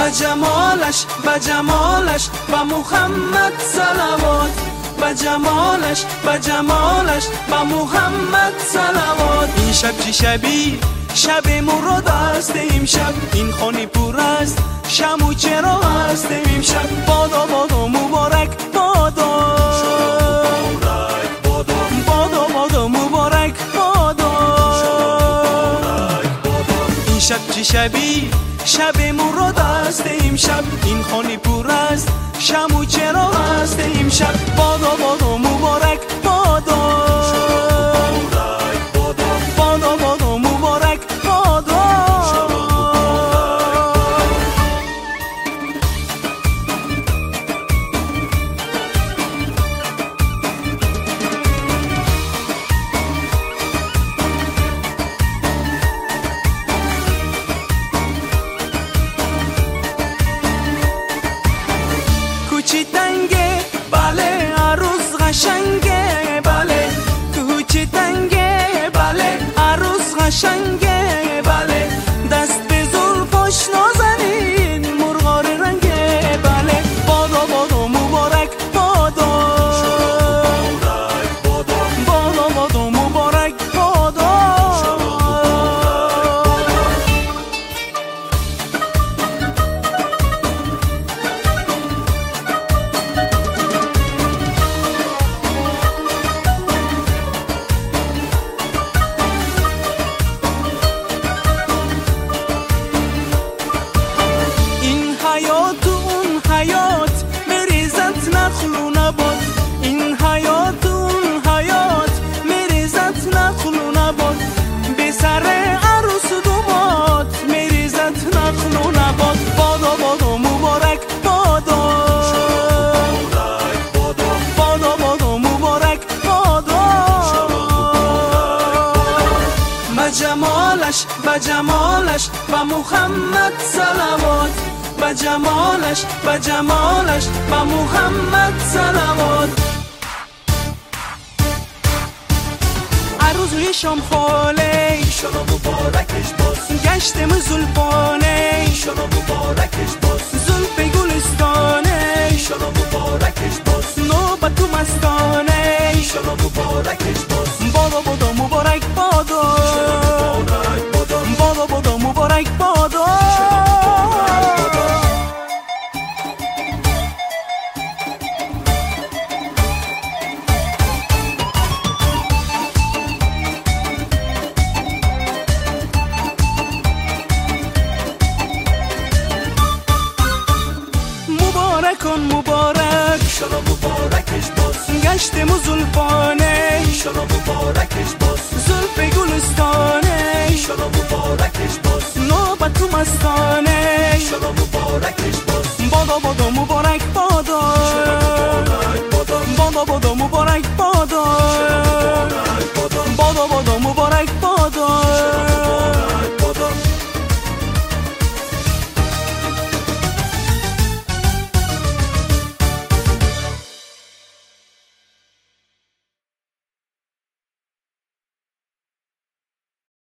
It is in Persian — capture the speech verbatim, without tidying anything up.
با جمالش با جمالش با محمد صلوات، با جمالش با جمالش با محمد صلوات. این شب چه شبی شب مراد است امشب، این خانه پر است شمع و چراغ است امشب. بادا بادا مبارک بادا، بادا بادا مبارک بادا. این شب چه شبی شب مراد است امشب، این خانه پر است شمع و چراغ است امشب. بادا بادا مبارک بادا، بادا بادا مبارک بادا. کوچی تنگه بله عروس قشنگه بله، کوچی تنگه بله عروس قشنگه بله. دست به زلفاش نازنین مرغار رنگه بله. بادا بادا مبارک بادا، بادا بادا مبارک بادا. حیات و اون حیات مریزت نخل و نبات، این حیات و اون حیات مریزت نخل و نبات. به سر عروس و دومات مریزت نخل و نبات. بادا بادا مبارک بادا، بادا بادا مبارک بادا. با جمالش با جمالش با محمد صلوات، با جمالش با جمالش با محمد صلوات. عروس روی شام خاله ایشالا مبارکش باز، گشتم زلفانه ایشالا مبارکش باز. زلف گلستانه ایشالا مبارکش باز، نوبت تو مستانه ایشالا مبارکش باز. بادا بادا مبارک بادا، بادا بادا مبارک بادا. مبارکان مبارک ایشالا مبارکش باز، گشتم زلفانه ایشالا مبارکش باز.